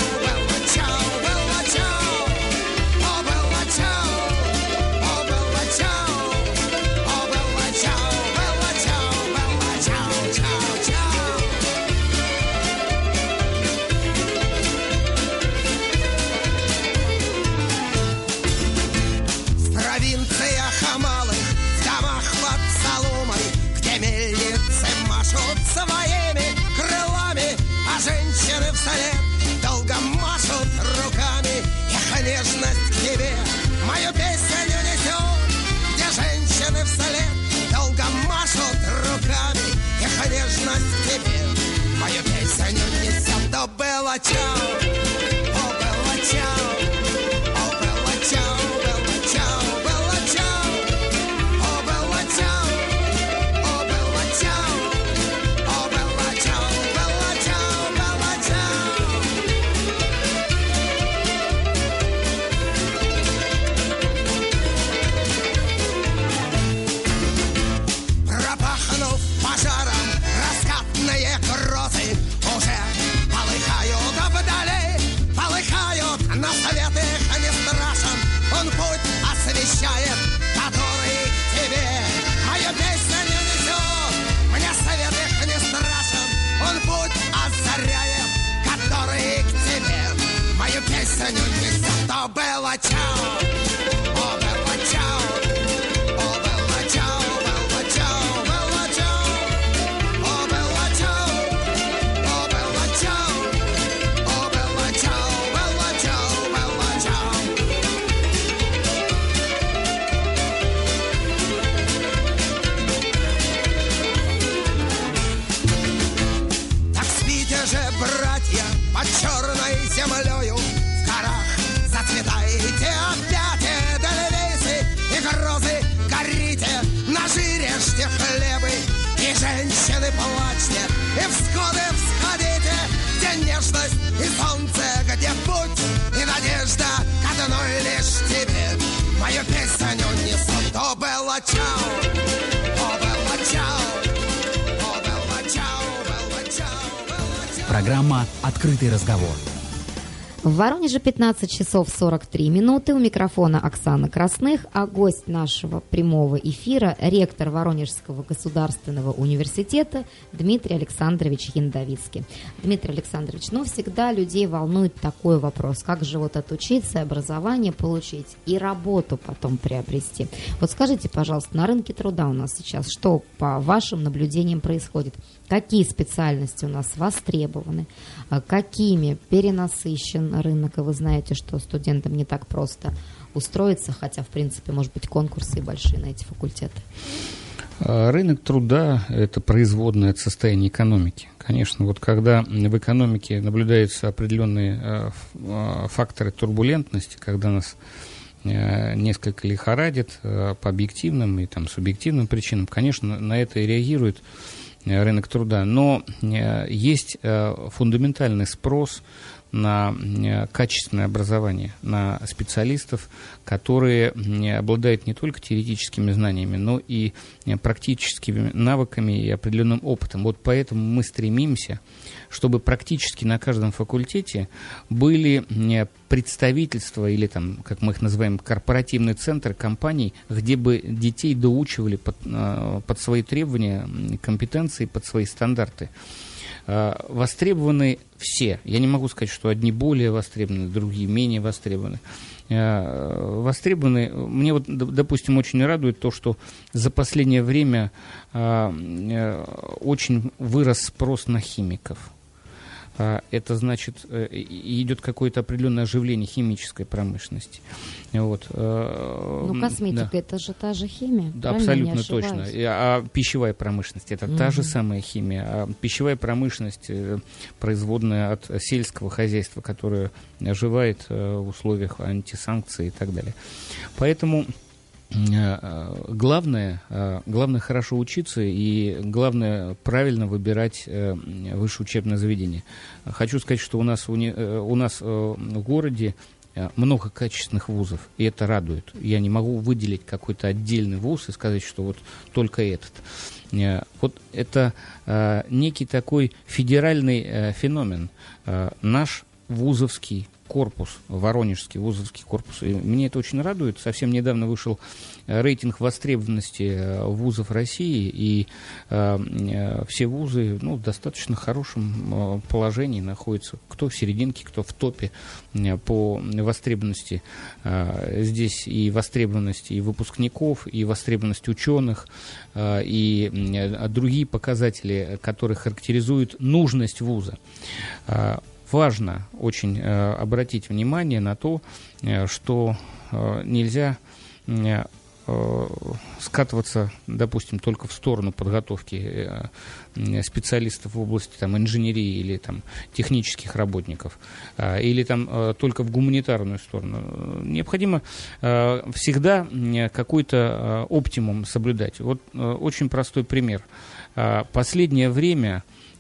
Своими крылами, а женщины вслед долго машут руками. Их нежность к тебе мою песню несет. Где женщины вслед долго машут руками. Их нежность к тебе мою песню несет. То Белла Чао, о Белла Чао, о Белла Чао, Белла Чао, Белла Чао, о Белла Чао, о Белла Чао. Пожаром раскатные грозы уже полыхают вдали. мою песню несет. О, Белла Чао, о, Белла Чао, о, Белла Чао, Белла Чао, Белла Чао, о, Белла Чао, о, Белла Чао, о, Белла Чао, Белла Чао, Белла Чао. Так спите же, братья, под черной землею, в горах зацветайте опять, эдельвейсы и грозы, горите, ножи режьте, хлебы, и женщины плачьте, и всходы всходите, где нежность и солнце, где путь и надежда к одной лишь тебе. Мою песню несут. О, Белла Чао, о, Белла Чао, о, Белла Чао, Белла Чао, Белла Чао. Программа «Открытый разговор». В Воронеже пятнадцать часов сорок три минуты. У микрофона Оксана Красных, а гость нашего прямого эфира – ректор Воронежского государственного университета Дмитрий Александрович Яндовицкий. Дмитрий Александрович, ну всегда людей волнует такой вопрос: как же вот отучиться, образование получить и работу потом приобрести? Вот скажите, пожалуйста, на рынке труда у нас сейчас что по вашим наблюдениям происходит? Какие специальности у нас востребованы, какими перенасыщен рынок, и вы знаете, что студентам не так просто устроиться, хотя, в принципе, может быть, конкурсы и большие на эти факультеты. Рынок труда – это производное от состояния экономики. Конечно, вот когда в экономике наблюдаются определенные факторы турбулентности, когда нас несколько лихорадит по объективным и там, субъективным причинам, конечно, на это и реагирует рынок труда. Но есть фундаментальный спрос на качественное образование, на специалистов, которые обладают не только теоретическими знаниями, но и практическими навыками и определенным опытом. Вот поэтому мы стремимся, чтобы практически на каждом факультете были представительства или, там, как мы их называем, корпоративные центры компаний, где бы детей доучивали под, под свои требования, компетенции, под свои стандарты. Востребованы все. Я не могу сказать, что одни более востребованы, другие менее востребованы. Востребованы. Мне вот, допустим, очень радует то, что за последнее время очень вырос спрос на химиков. Это значит, идет какое-то определенное оживление химической промышленности. Вот. Ну, косметика, да. Это же та же химия. Да, абсолютно точно. А пищевая промышленность – это угу. та же самая химия. А пищевая промышленность, производная от сельского хозяйства, которое оживает в условиях антисанкций и так далее. Поэтому главное, главное хорошо учиться и главное правильно выбирать высшее учебное заведение. Хочу сказать, что у нас, у нас в городе много качественных вузов, и это радует. Я не могу выделить какой-то отдельный вуз и сказать, что вот только этот. Вот это некий такой федеральный феномен. Наш вузовский корпус, Воронежский вузовский корпус. И мне это очень радует. Совсем недавно вышел рейтинг востребованности вузов России, и э, все вузы ну, в достаточно хорошем положении находятся. Кто в серединке, кто в топе по востребованности. Э, здесь и востребованность и выпускников, и востребованность ученых, э, и э, другие показатели, которые характеризуют нужность вуза. Э, Важно очень э, обратить внимание на то, э, что э, нельзя э, э, скатываться, допустим, только в сторону подготовки э, специалистов в области там, инженерии или там, технических работников, э, или там, э, только в гуманитарную сторону. Необходимо э, всегда э, какой-то э, оптимум соблюдать. Вот э, очень простой пример. Э, последнее время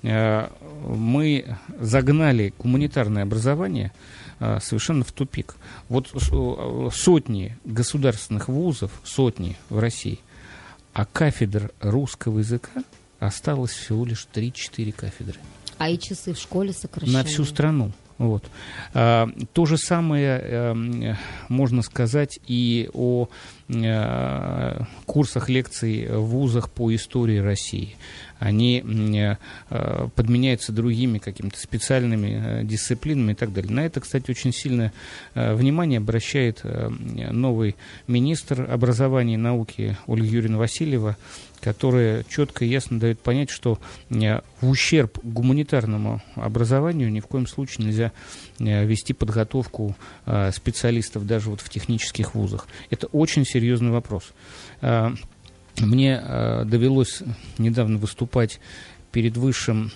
мы загнали гуманитарное образование совершенно в тупик. Вот сотни государственных вузов, сотни в России, а кафедр русского языка осталось всего лишь три-четыре кафедры. А и часы в школе сокращены. На всю страну. Вот. А, то же самое а, можно сказать и о а, курсах лекций в вузах по истории России. они подменяются другими какими-то специальными дисциплинами и так далее. На это, кстати, очень сильное внимание обращает новый министр образования и науки Ольга Юрьевна Васильева, которая четко и ясно дает понять, что в ущерб гуманитарному образованию ни в коем случае нельзя вести подготовку специалистов даже вот в технических вузах. Это очень серьезный вопрос. Мне довелось недавно выступать перед высшим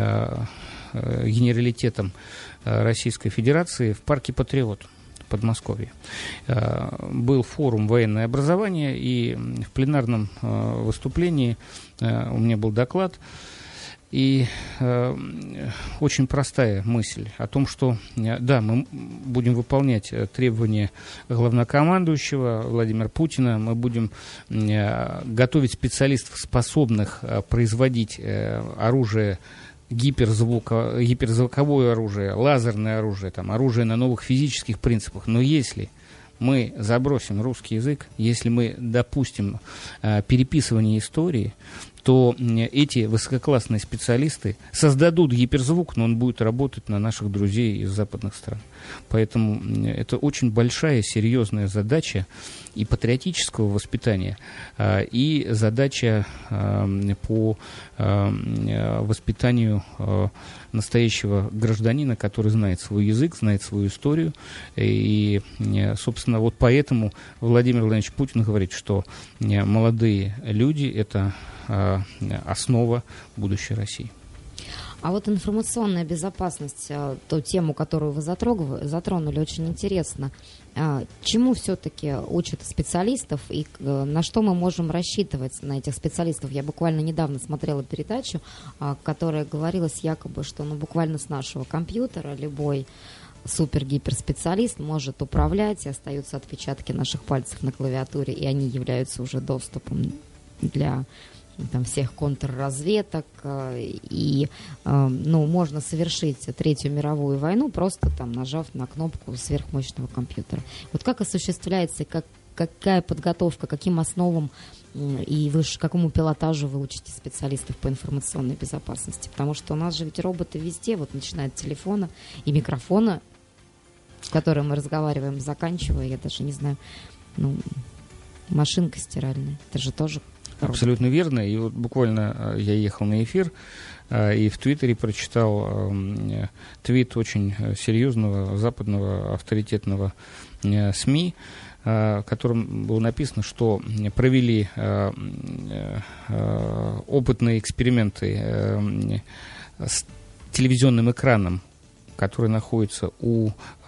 генералитетом Российской Федерации в парке «Патриот» в Подмосковье. Был форум «Военное образование», и в пленарном выступлении у меня был доклад, и очень простая мысль о том, что да, мы будем выполнять требования главнокомандующего Владимира Путина, мы будем готовить специалистов, способных производить оружие, гиперзвука, гиперзвуковое оружие, лазерное оружие, там, оружие на новых физических принципах. Но если мы забросим русский язык, если мы допустим э, переписывание истории, то э, эти высококлассные специалисты создадут гиперзвук, но он будет работать на наших друзей из западных стран. Поэтому э, это очень большая, серьезная задача и патриотического воспитания, э, и задача э, по э, воспитанию э, настоящего гражданина, который знает свой язык, знает свою историю. И, э, собственно, вот поэтому Владимир Владимирович Путин говорит, что э, молодые люди – это э, основа будущей России. А вот информационная безопасность, ту тему, которую вы затронули, очень интересно. Чему все-таки учат специалистов и на что мы можем рассчитывать на этих специалистов? Я буквально недавно смотрела передачу, которая говорилась якобы, что ну, буквально с нашего компьютера любой супер-гиперспециалист может управлять, и остаются отпечатки наших пальцев на клавиатуре, и они являются уже доступом для там, всех контрразведок, и ну, можно совершить Третью мировую войну, просто там, нажав на кнопку сверхмощного компьютера. Вот как осуществляется, как, какая подготовка, каким основам и вы, какому пилотажу вы учите специалистов по информационной безопасности? Потому что у нас же ведь роботы везде, вот начиная от телефона и микрофона, с которым мы разговариваем, заканчивая, я даже не знаю, ну, машинка стиральная, это же тоже... Абсолютно верно. И вот буквально я ехал на эфир и в Твиттере прочитал твит очень серьезного западного авторитетного СМИ, в котором было написано, что провели опытные эксперименты с телевизионным экраном, который находится у,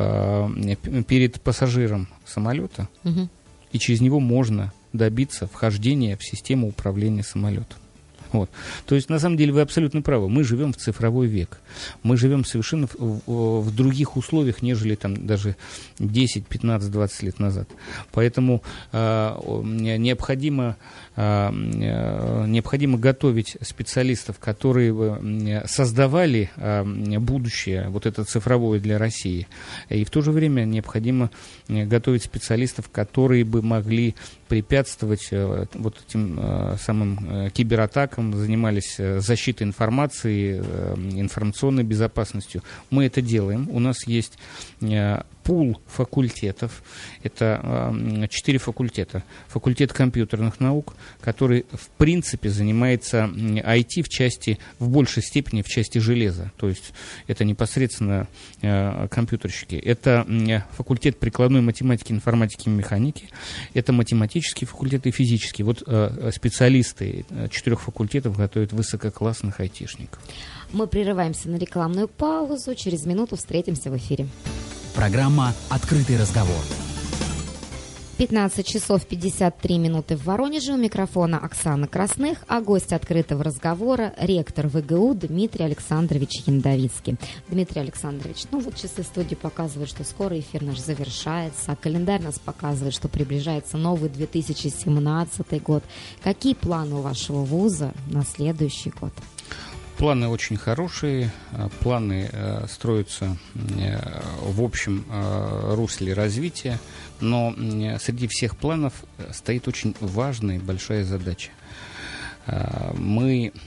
перед пассажиром самолета, угу. И через него можно добиться вхождения в систему управления самолетом. Вот. То есть, на самом деле, вы абсолютно правы. Мы живем в цифровой век. Мы живем совершенно в, в, в других условиях, нежели там даже десять, пятнадцать, двадцать лет назад. Поэтому э, необходимо, э, необходимо готовить специалистов, которые бы создавали э, будущее, вот это цифровое для России. И в то же время необходимо готовить специалистов, которые бы могли препятствовать э, вот этим э, самым э, кибератакам, занимались защитой информации, информационной безопасностью. Мы это делаем. У нас есть пул факультетов. Это четыре факультета. Факультет компьютерных наук, который, в принципе, занимается ай ти в части, в большей степени в части железа. То есть это непосредственно компьютерщики. Это факультет прикладной математики, информатики и механики. Это математический факультет и физический. Вот специалисты четырех факультетов готовят высококлассных айтишников. Мы прерываемся на рекламную паузу. Через минуту встретимся в эфире. Программа «Открытый разговор». пятнадцать часов пятьдесят три минуты в Воронеже. У микрофона Оксана Красных, а гость открытого разговора – ректор ВГУ Дмитрий Александрович Яндовицкий. Дмитрий Александрович, ну вот часы студии показывают, что скоро эфир наш завершается, а календарь нас показывает, что приближается новый две тысячи семнадцатый год. Какие планы у вашего вуза на следующий год? Планы очень хорошие, планы э, строятся э, в общем э, русле развития, но э, среди всех планов стоит очень важная и большая задача. Мы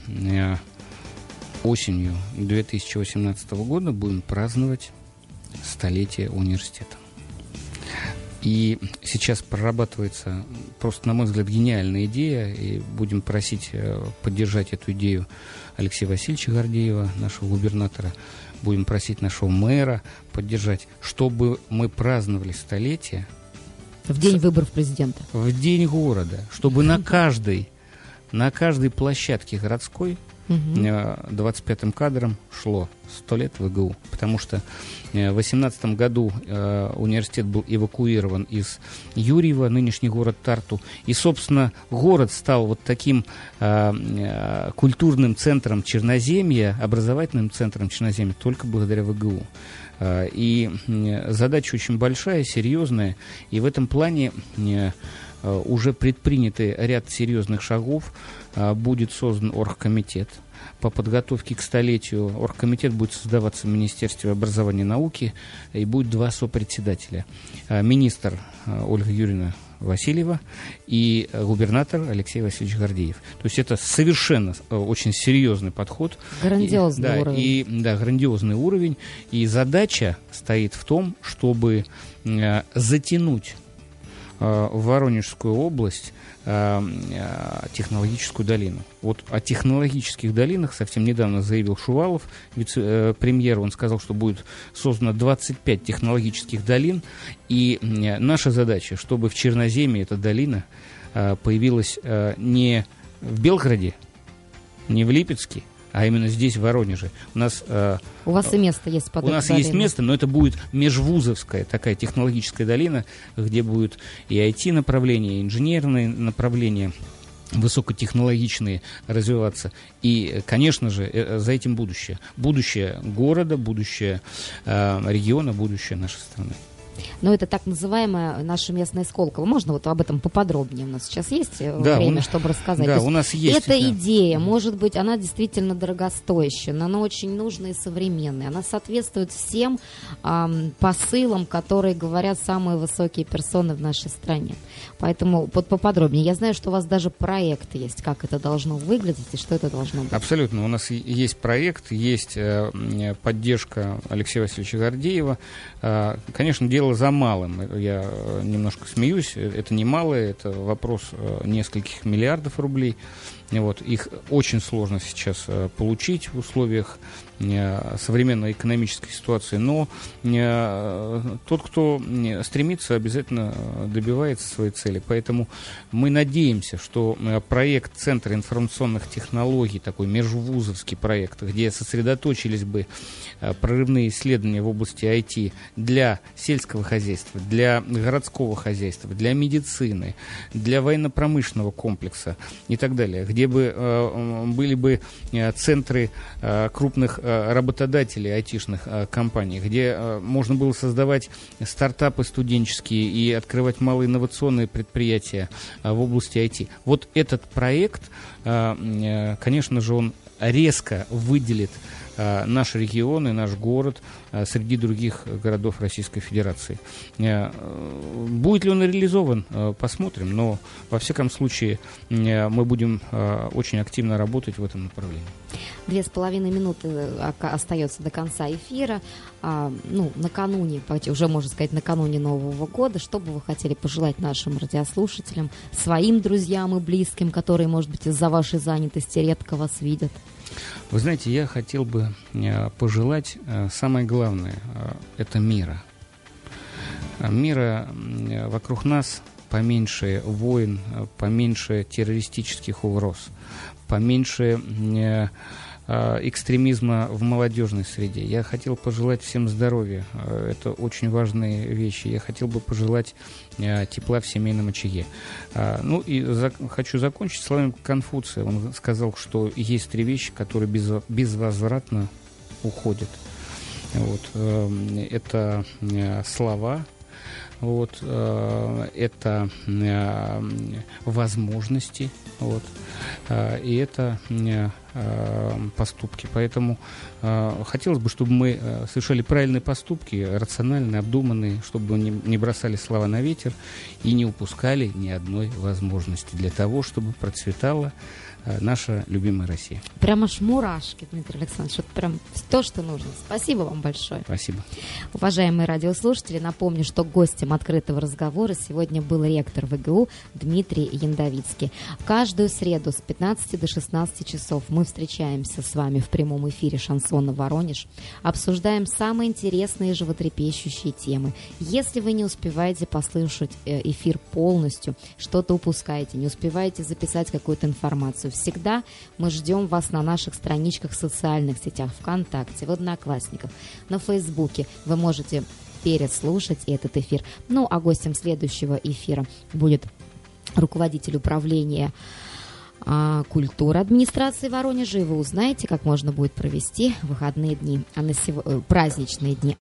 осенью две тысячи восемнадцатого года будем праздновать столетие университета. И сейчас прорабатывается просто, на мой взгляд, гениальная идея, и будем просить поддержать эту идею Алексея Васильевича Гордеева, нашего губернатора, будем просить нашего мэра поддержать, чтобы мы праздновали столетие в день выборов президента. В день города, чтобы на каждой, на каждой площадке городской двадцать пятым кадром шло сто лет ВГУ, потому что в две тысячи восемнадцатом году э, университет был эвакуирован из Юрьева, нынешний город Тарту, и, собственно, город стал вот таким э, э, культурным центром Черноземья, образовательным центром Черноземья только благодаря ВГУ. Э, и э, задача очень большая, серьезная, и в этом плане э, уже предприняты ряд серьезных шагов. Будет создан оргкомитет по подготовке к столетию. Оргкомитет будет создаваться в Министерстве образования и науки, и будет два сопредседателя. Министр Ольга Юрьевна Васильева и губернатор Алексей Васильевич Гордеев. То есть это совершенно очень серьезный подход. Грандиозный и, да, уровень. И, да, грандиозный уровень. И задача стоит в том, чтобы э, затянуть э, в Воронежскую область технологическую долину. Вот о технологических долинах совсем недавно заявил Шувалов, вице-премьер. Он сказал, что будет создано двадцать пять технологических долин. И наша задача, чтобы в Черноземье эта долина появилась не в Белгороде, не в Липецке, а именно здесь, в Воронеже. У нас, э, У вас и место есть под У нас долину. есть место, но это будет межвузовская такая технологическая долина, где будет и ай ти-направление, и инженерные направления, высокотехнологичные развиваться. И, конечно же, за этим будущее. Будущее города, будущее э, региона, будущее нашей страны. Но это так называемая наша местная Сколково. Можно вот об этом поподробнее? У нас сейчас есть да, время, у... чтобы рассказать? Да, у нас есть. Эта да. идея, может быть, она действительно дорогостоящая, но она очень нужная и современная. Она соответствует всем эм, посылам, которые говорят самые высокие персоны в нашей стране. Поэтому под поподробнее. Я знаю, что у вас даже проект есть, как это должно выглядеть и что это должно быть. Абсолютно. У нас есть проект, есть э, поддержка Алексея Васильевича Гордеева. Э, конечно, дело за малым. Я немножко смеюсь. Это не мало, это вопрос нескольких миллиардов рублей. Вот. Их очень сложно сейчас получить в условиях современной экономической ситуации, но тот, кто стремится, обязательно добивается своей цели. Поэтому мы надеемся, что проект Центра информационных технологий, такой межвузовский проект, где сосредоточились бы прорывные исследования в области ай ти для сельского хозяйства, для городского хозяйства, для медицины, для военно-промышленного комплекса и так далее, где бы э, были бы э, центры э, крупных э, работодателей айтишных э, компаний, где э, можно было создавать стартапы студенческие и открывать малоинновационные предприятия э, в области ай ти. Вот этот проект, э, э, конечно же, он резко выделит э, наш регион и наш город э, среди других городов Российской Федерации. Э, будет ли он реализован, э, посмотрим, но во всяком случае э, мы будем э, очень активно работать в этом направлении. Две с половиной минуты остается до конца эфира. А, ну, накануне, уже можно сказать, накануне Нового года, что бы вы хотели пожелать нашим радиослушателям, своим друзьям и близким, которые, может быть, из-за вашей занятости редко вас видят? Вы знаете, я хотел бы э, пожелать э, самое главное э, – это мира. Мира э, вокруг нас, поменьше войн, поменьше террористических угроз, поменьше э, экстремизма в молодежной среде. Я хотел пожелать всем здоровья. Это очень важные вещи. Я хотел бы пожелать э, тепла в семейном очаге. А, ну и за, хочу закончить словами Конфуция. Он сказал, что есть три вещи, которые без, безвозвратно уходят. Вот, э, это э, слова, вот, э, это э, возможности, вот, э, и это э, э, поступки. Поэтому э, хотелось бы, чтобы мы э, совершали правильные поступки, рациональные, обдуманные, чтобы не, не бросали слова на ветер и не упускали ни одной возможности для того, чтобы процветала наша любимая Россия. Прямо аж мурашки, Дмитрий Александрович. Вот прям то, что нужно. Спасибо вам большое. Спасибо. Уважаемые радиослушатели, напомню, что гостем открытого разговора сегодня был ректор ВГУ Дмитрий Яндовицкий. Каждую среду с пятнадцати до шестнадцати часов мы встречаемся с вами в прямом эфире «Шансона Воронеж», обсуждаем самые интересные и животрепещущие темы. Если вы не успеваете послушать эфир полностью, что-то упускаете, не успеваете записать какую-то информацию, всегда мы ждем вас на наших страничках в социальных сетях, ВКонтакте, в Одноклассниках, на Фейсбуке. Вы можете переслушать этот эфир. Ну, а гостем следующего эфира будет руководитель управления а, культуры администрации Воронежа. И вы узнаете, как можно будет провести выходные дни, а на сего... праздничные дни.